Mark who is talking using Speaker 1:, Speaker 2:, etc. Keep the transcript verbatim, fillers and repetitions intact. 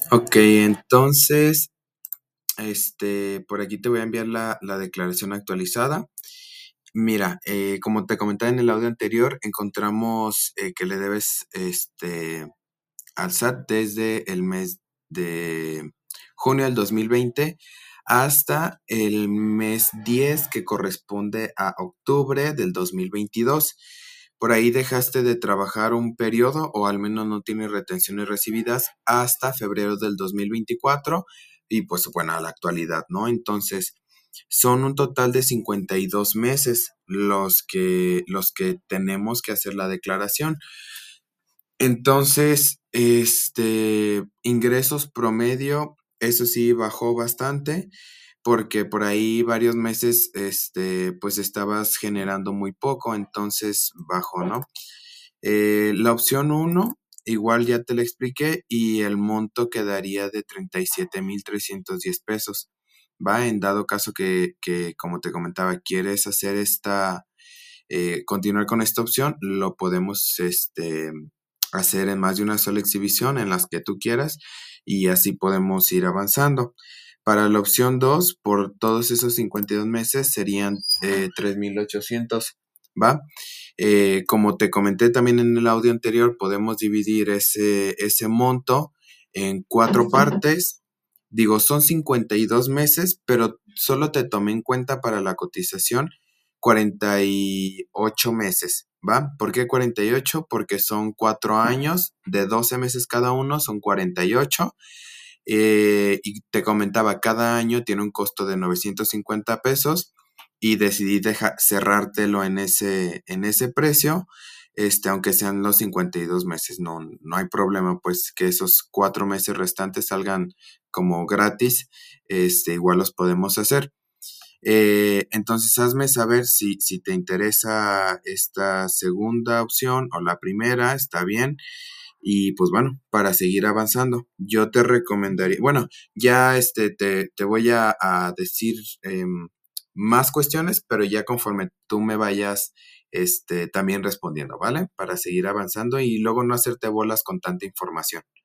Speaker 1: Ok, entonces, este, por aquí te voy a enviar la, la declaración actualizada. Mira, eh, como te comentaba en el audio anterior, encontramos eh, que le debes este, al S A T desde el mes de junio del dos mil veinte hasta el mes diez que corresponde a octubre del dos mil veintidós. Por ahí dejaste de trabajar un periodo o al menos no tienes retenciones recibidas hasta febrero del dos mil veinticuatro y pues bueno, a la actualidad, ¿no? Entonces, son un total de cincuenta y dos meses los que, los que tenemos que hacer la declaración. Entonces, este, ingresos promedio, eso sí bajó bastante, porque por ahí varios meses, este, pues estabas generando muy poco, entonces bajó, ¿no? Eh, la opción uno, igual ya te la expliqué, y el monto quedaría de treinta y siete mil trescientos diez pesos, ¿va? En dado caso que, que, como te comentaba, quieres hacer esta eh, continuar con esta opción, lo podemos este, hacer en más de una sola exhibición en las que tú quieras y así podemos ir avanzando. Para la opción dos, por todos esos cincuenta y dos meses serían eh, tres mil ochocientos, ¿va? Eh, como te comenté también en el audio anterior, podemos dividir ese, ese monto en cuatro partes. Digo, son cincuenta y dos meses, pero solo te tomé en cuenta para la cotización cuarenta y ocho meses, ¿va? ¿Por qué cuarenta y ocho? Porque son cuatro años, de doce meses cada uno, son cuarenta y ocho. Eh, y te comentaba, cada año tiene un costo de novecientos cincuenta pesos y decidí deja, cerrártelo en ese, en ese precio, este, aunque sean los cincuenta y dos meses, no, no hay problema, pues que esos cuatro meses restantes salgan como gratis, este, igual los podemos hacer. Eh, entonces, hazme saber si, si te interesa esta segunda opción o la primera, está bien. Y pues bueno, para seguir avanzando, yo te recomendaría, bueno, ya este, te, te voy a, a decir em, más cuestiones, pero ya conforme tú me vayas este, también respondiendo, ¿vale? Para seguir avanzando y luego no hacerte bolas con tanta información.